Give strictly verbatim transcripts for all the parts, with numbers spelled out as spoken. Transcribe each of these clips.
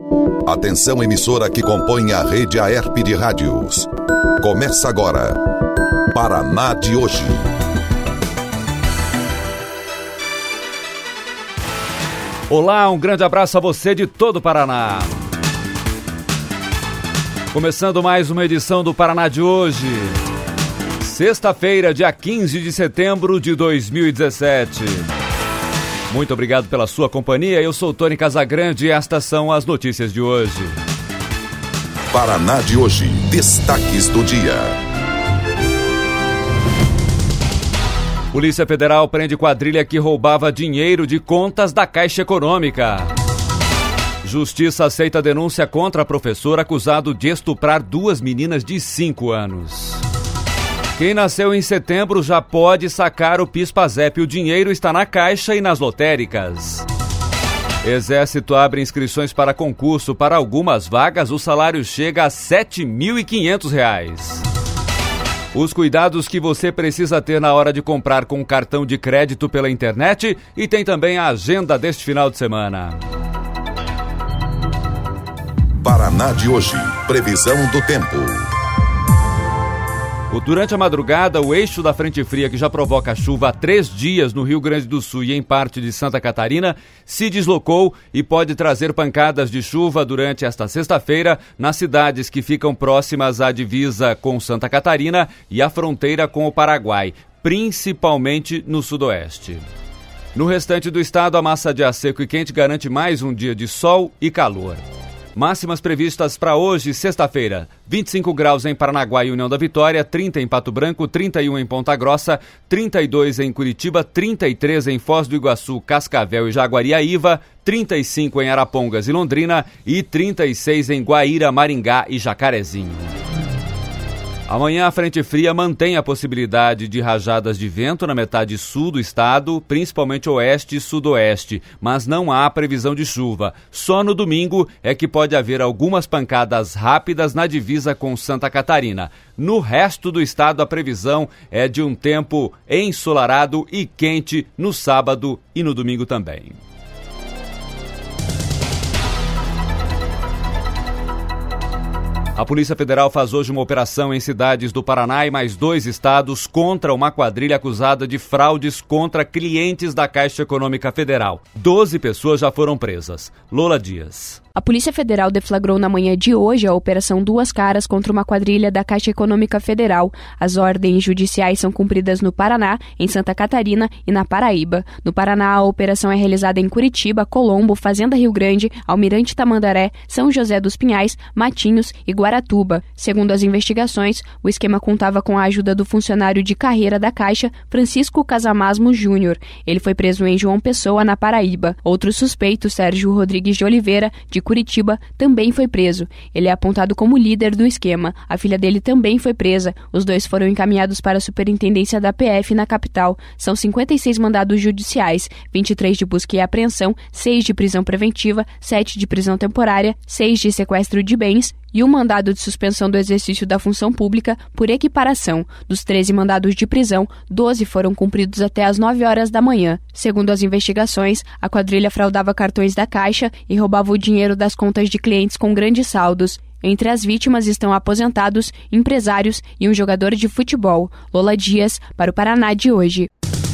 Atenção, emissora que compõe a rede Aerp de rádios. Começa agora, Paraná de hoje. Olá, um grande abraço a você de todo o Paraná. Começando mais uma edição do Paraná de hoje. Sexta-feira, dia quinze de setembro de dois mil e dezessete. Muito obrigado pela sua companhia. Eu sou Tony Casagrande e estas são as notícias de hoje. Paraná de hoje. Destaques do dia. Polícia Federal prende quadrilha que roubava dinheiro de contas da Caixa Econômica. Justiça aceita denúncia contra professor acusado de estuprar duas meninas de cinco anos. Quem nasceu em setembro já pode sacar o PIS/PASEP. O dinheiro está na Caixa e nas lotéricas. Exército abre inscrições para concurso. Para algumas vagas, o salário chega a sete mil e quinhentos reais. Os cuidados que você precisa ter na hora de comprar com cartão de crédito pela internet, e tem também a agenda deste final de semana. Paraná de hoje. Previsão do tempo. Durante a madrugada, o eixo da frente fria, que já provoca chuva há três dias no Rio Grande do Sul e em parte de Santa Catarina, se deslocou e pode trazer pancadas de chuva durante esta sexta-feira nas cidades que ficam próximas à divisa com Santa Catarina e à fronteira com o Paraguai, principalmente no sudoeste. No restante do estado, a massa de ar seco e quente garante mais um dia de sol e calor. Máximas previstas para hoje, sexta-feira, vinte e cinco graus em Paranaguá e União da Vitória, trinta em Pato Branco, trinta e um em Ponta Grossa, trinta e dois em Curitiba, trinta e três em Foz do Iguaçu, Cascavel e Jaguariaíva, trinta e cinco em Arapongas e Londrina e trinta e seis em Guaíra, Maringá e Jacarezinho. Amanhã a frente fria mantém a possibilidade de rajadas de vento na metade sul do estado, principalmente oeste e sudoeste, mas não há previsão de chuva. Só no domingo é que pode haver algumas pancadas rápidas na divisa com Santa Catarina. No resto do estado a previsão é de um tempo ensolarado e quente no sábado e no domingo também. A Polícia Federal faz hoje uma operação em cidades do Paraná e mais dois estados contra uma quadrilha acusada de fraudes contra clientes da Caixa Econômica Federal. Doze pessoas já foram presas. Lola Dias. A Polícia Federal deflagrou na manhã de hoje a Operação Duas Caras contra uma quadrilha da Caixa Econômica Federal. As ordens judiciais são cumpridas no Paraná, em Santa Catarina e na Paraíba. No Paraná, a operação é realizada em Curitiba, Colombo, Fazenda Rio Grande, Almirante Tamandaré, São José dos Pinhais, Matinhos e Guaratuba. Segundo as investigações, o esquema contava com a ajuda do funcionário de carreira da Caixa, Francisco Casamasmo Júnior. Ele foi preso em João Pessoa, na Paraíba. Outro suspeito, Sérgio Rodrigues de Oliveira, de Curitiba, também foi preso. Ele é apontado como líder do esquema. A filha dele também foi presa. Os dois foram encaminhados para a superintendência da P F na capital. São cinquenta e seis mandados judiciais, vinte e três de busca e apreensão, seis de prisão preventiva, sete de prisão temporária, seis de sequestro de bens e um mandado de suspensão do exercício da função pública por equiparação. Dos treze mandados de prisão, doze foram cumpridos até às nove horas da manhã. Segundo as investigações, a quadrilha fraudava cartões da Caixa e roubava o dinheiro das contas de clientes com grandes saldos. Entre as vítimas estão aposentados, empresários e um jogador de futebol. Lola Dias, para o Paraná de hoje.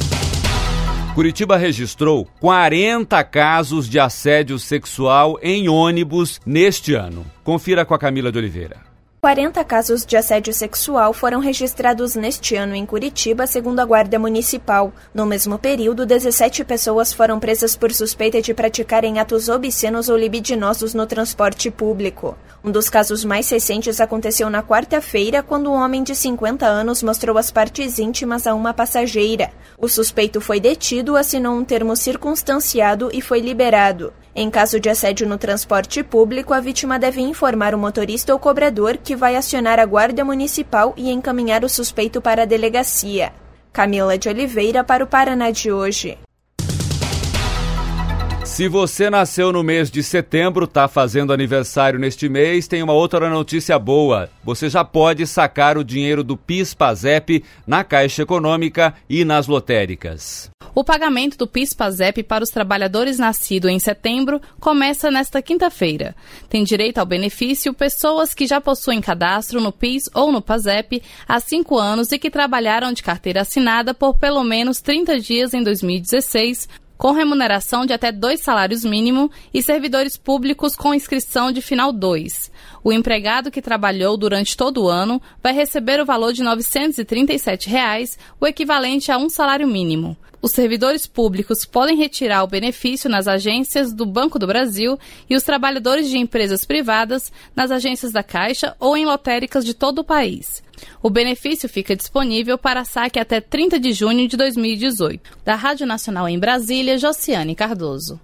Curitiba registrou quarenta casos de assédio sexual em ônibus neste ano. Confira com a Camila de Oliveira. quarenta casos de assédio sexual foram registrados neste ano em Curitiba, segundo a Guarda Municipal. No mesmo período, dezessete pessoas foram presas por suspeita de praticarem atos obscenos ou libidinosos no transporte público. Um dos casos mais recentes aconteceu na quarta-feira, quando um homem de cinquenta anos mostrou as partes íntimas a uma passageira. O suspeito foi detido, assinou um termo circunstanciado e foi liberado. Em caso de assédio no transporte público, a vítima deve informar o motorista ou cobrador, que vai acionar a Guarda Municipal e encaminhar o suspeito para a delegacia. Camila de Oliveira, para o Paraná de hoje. Se você nasceu no mês de setembro, está fazendo aniversário neste mês, tem uma outra notícia boa. Você já pode sacar o dinheiro do PIS/PASEP na Caixa Econômica e nas lotéricas. O pagamento do PIS/PASEP para os trabalhadores nascidos em setembro começa nesta quinta-feira. Tem direito ao benefício pessoas que já possuem cadastro no PIS ou no PASEP há cinco anos e que trabalharam de carteira assinada por pelo menos trinta dias em dois mil e dezesseis, com remuneração de até dois salários mínimos, e servidores públicos com inscrição de final dois. O empregado que trabalhou durante todo o ano vai receber o valor de novecentos e trinta e sete reais, o equivalente a um salário mínimo. Os servidores públicos podem retirar o benefício nas agências do Banco do Brasil e os trabalhadores de empresas privadas nas agências da Caixa ou em lotéricas de todo o país. O benefício fica disponível para saque até trinta de junho de dois mil e dezoito. Da Rádio Nacional em Brasília, Josiane Cardoso.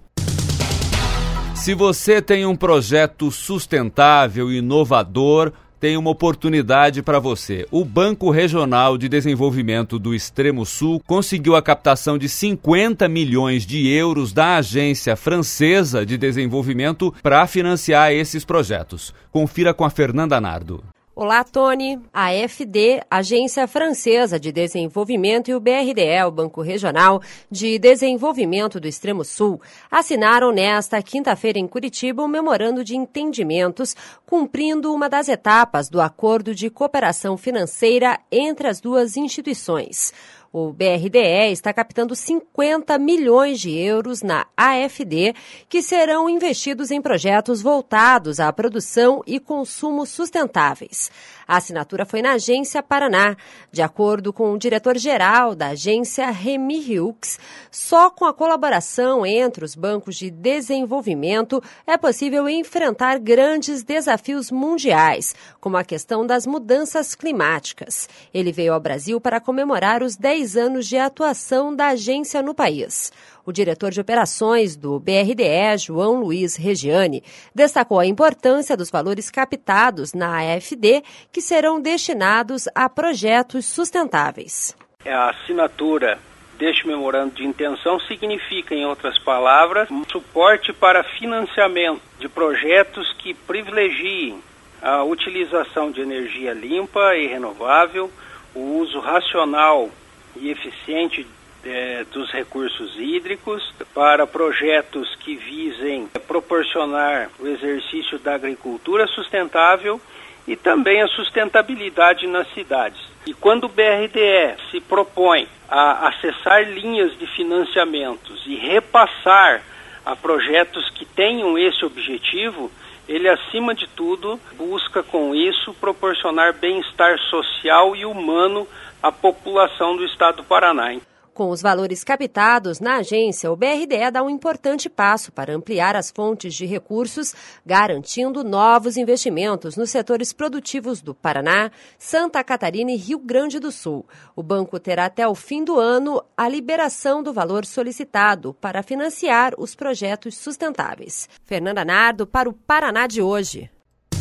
Se você tem um projeto sustentável e inovador, tem uma oportunidade para você. O Banco Regional de Desenvolvimento do Extremo Sul conseguiu a captação de cinquenta milhões de euros da Agência Francesa de Desenvolvimento para financiar esses projetos. Confira com a Fernanda Nardo. Olá, Tony. A F D, Agência Francesa de Desenvolvimento, e o B R D E, o Banco Regional de Desenvolvimento do Extremo Sul, assinaram nesta quinta-feira em Curitiba um memorando de entendimentos, cumprindo uma das etapas do acordo de cooperação financeira entre as duas instituições. O B R D E está captando cinquenta milhões de euros na A F D, que serão investidos em projetos voltados à produção e consumo sustentáveis. A assinatura foi na Agência Paraná. De acordo com o diretor-geral da agência, Remy Hughes, só com a colaboração entre os bancos de desenvolvimento é possível enfrentar grandes desafios mundiais, como a questão das mudanças climáticas. Ele veio ao Brasil para comemorar os dez anos de atuação da agência no país. O diretor de operações do B R D E, João Luiz Regiane, destacou a importância dos valores captados na A F D, que serão destinados a projetos sustentáveis. A assinatura deste memorando de intenção significa, em outras palavras, um suporte para financiamento de projetos que privilegiem a utilização de energia limpa e renovável, o uso racional e eficiente É, dos recursos hídricos, para projetos que visem proporcionar o exercício da agricultura sustentável e também a sustentabilidade nas cidades. E quando o B R D E se propõe a acessar linhas de financiamentos e repassar a projetos que tenham esse objetivo, ele, acima de tudo, busca com isso proporcionar bem-estar social e humano à população do estado do Paraná. Com os valores captados na agência, o B R D E dá um importante passo para ampliar as fontes de recursos, garantindo novos investimentos nos setores produtivos do Paraná, Santa Catarina e Rio Grande do Sul. O banco terá até o fim do ano a liberação do valor solicitado para financiar os projetos sustentáveis. Fernanda Nardo para o Paraná de hoje.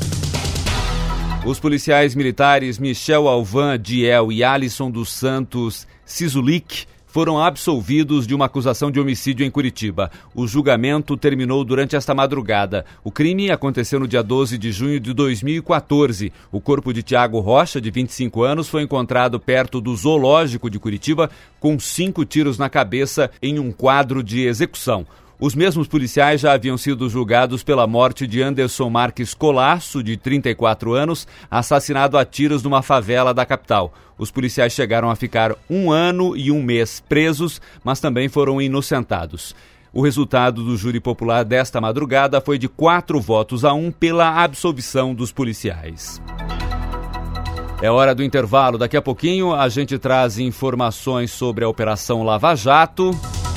Os policiais militares Michel Alvan Diel e Alisson dos Santos Sizulik foram absolvidos de uma acusação de homicídio em Curitiba. O julgamento terminou durante esta madrugada. O crime aconteceu no dia doze de junho de dois mil e quatorze. O corpo de Tiago Rocha, de vinte e cinco anos, foi encontrado perto do Zoológico de Curitiba com cinco tiros na cabeça em um quadro de execução. Os mesmos policiais já haviam sido julgados pela morte de Anderson Marques Colasso, de trinta e quatro anos, assassinado a tiros numa favela da capital. Os policiais chegaram a ficar um ano e um mês presos, mas também foram inocentados. O resultado do júri popular desta madrugada foi de quatro votos a um pela absolvição dos policiais. É hora do intervalo. Daqui a pouquinho a gente traz informações sobre a Operação Lava Jato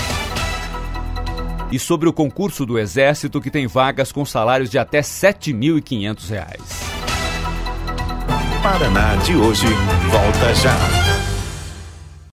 e sobre o concurso do Exército, que tem vagas com salários de até sete mil e quinhentos reais. Paraná de hoje volta já.